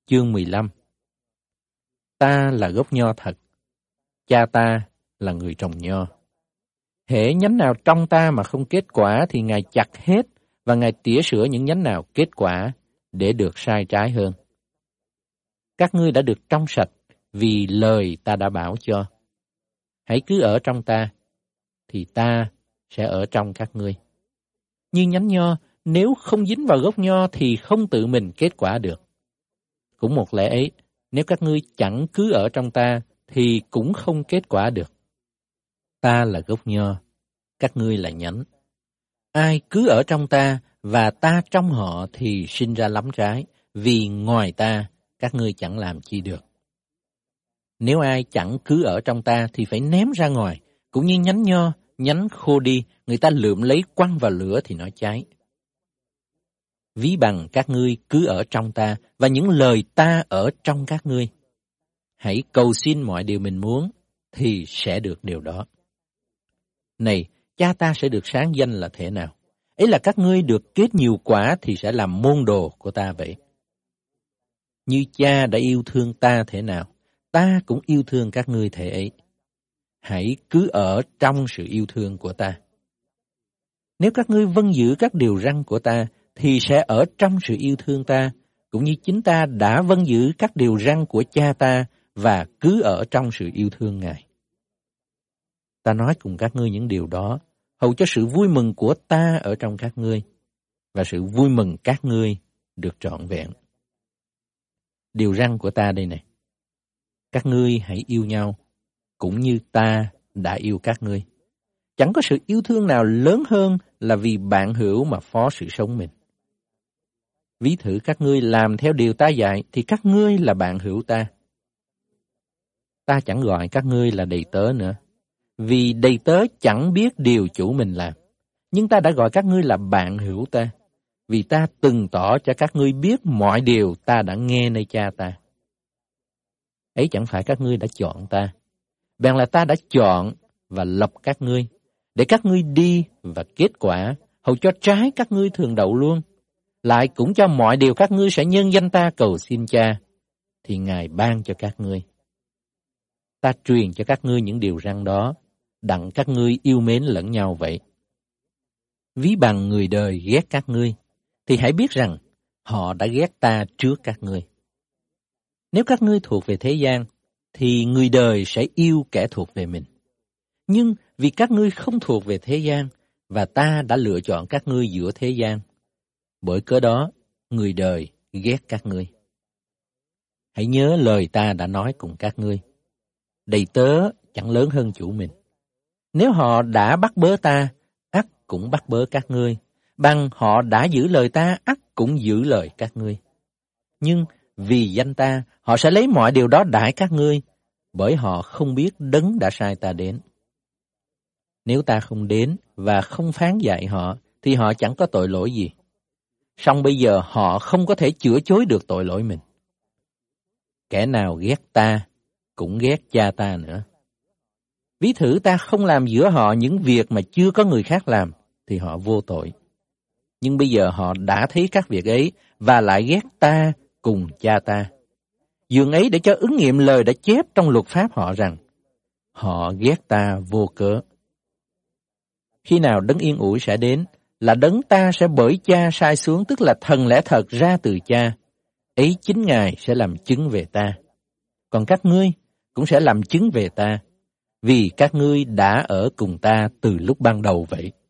Chương 15. Ta là gốc nho thật, cha ta là người trồng nho. Hễ nhánh nào trong ta mà không kết quả thì Ngài chặt hết, và Ngài tỉa sửa những nhánh nào kết quả để được sai trái hơn. Các ngươi đã được trong sạch vì lời ta đã bảo cho. Hãy cứ ở trong ta, thì ta sẽ ở trong các ngươi. Như nhánh nho, nếu không dính vào gốc nho thì không tự mình kết quả được. Cũng một lẽ ấy, nếu các ngươi chẳng cứ ở trong ta thì cũng không kết quả được. Ta là gốc nho, các ngươi là nhánh. Ai cứ ở trong ta và ta trong họ thì sinh ra lắm trái, vì ngoài ta các ngươi chẳng làm chi được. Nếu ai chẳng cứ ở trong ta thì phải ném ra ngoài, cũng như nhánh nho, nhánh khô đi, người ta lượm lấy quăng vào lửa thì nó cháy. Ví bằng các ngươi cứ ở trong ta và những lời ta ở trong các ngươi. Hãy cầu xin mọi điều mình muốn thì sẽ được điều đó. Này, cha ta sẽ được sáng danh là thế nào? Ấy là các ngươi được kết nhiều quả thì sẽ làm môn đồ của ta vậy. Như cha đã yêu thương ta thế nào, ta cũng yêu thương các ngươi thế ấy. Hãy cứ ở trong sự yêu thương của ta. Nếu các ngươi vâng giữ các điều răn của ta, thì sẽ ở trong sự yêu thương ta, cũng như chính ta đã vâng giữ các điều răn của cha ta và cứ ở trong sự yêu thương Ngài. Ta nói cùng các ngươi những điều đó, hầu cho sự vui mừng của ta ở trong các ngươi, và sự vui mừng các ngươi được trọn vẹn. Điều răn của ta đây này, các ngươi hãy yêu nhau, cũng như ta đã yêu các ngươi. Chẳng có sự yêu thương nào lớn hơn là vì bạn hữu mà phó sự sống mình. Ví thử các ngươi làm theo điều ta dạy thì các ngươi là bạn hữu ta. Ta chẳng gọi các ngươi là đầy tớ nữa, vì đầy tớ chẳng biết điều chủ mình làm. Nhưng ta đã gọi các ngươi là bạn hữu ta, vì ta từng tỏ cho các ngươi biết mọi điều ta đã nghe nơi cha ta. Ấy chẳng phải các ngươi đã chọn ta, bèn là ta đã chọn và lập các ngươi, để các ngươi đi và kết quả, hầu cho trái các ngươi thường đậu luôn. Lại cũng cho mọi điều các ngươi sẽ nhân danh ta cầu xin cha, thì Ngài ban cho các ngươi. Ta truyền cho các ngươi những điều răn đó, đặng các ngươi yêu mến lẫn nhau vậy. Ví bằng người đời ghét các ngươi, thì hãy biết rằng họ đã ghét ta trước các ngươi. Nếu các ngươi thuộc về thế gian, thì người đời sẽ yêu kẻ thuộc về mình. Nhưng vì các ngươi không thuộc về thế gian, và ta đã lựa chọn các ngươi giữa thế gian, bởi cớ đó, người đời ghét các ngươi. Hãy nhớ lời ta đã nói cùng các ngươi. Đầy tớ chẳng lớn hơn chủ mình. Nếu họ đã bắt bớ ta, ắt cũng bắt bớ các ngươi. Bằng họ đã giữ lời ta, ắt cũng giữ lời các ngươi. Nhưng vì danh ta, họ sẽ lấy mọi điều đó đãi các ngươi, bởi họ không biết đấng đã sai ta đến. Nếu ta không đến và không phán dạy họ, thì họ chẳng có tội lỗi gì. Song bây giờ họ không có thể chữa chối được tội lỗi mình. Kẻ nào ghét ta, cũng ghét cha ta nữa. Ví thử ta không làm giữa họ những việc mà chưa có người khác làm, thì họ vô tội. Nhưng bây giờ họ đã thấy các việc ấy, và lại ghét ta cùng cha ta. Dường ấy để cho ứng nghiệm lời đã chép trong luật pháp họ rằng, họ ghét ta vô cớ. Khi nào đấng yên ủi sẽ đến, là đấng ta sẽ bởi cha sai xuống, tức là thần lẽ thật ra từ cha. Ấy chính Ngài sẽ làm chứng về ta. Còn các ngươi cũng sẽ làm chứng về ta, vì các ngươi đã ở cùng ta từ lúc ban đầu vậy.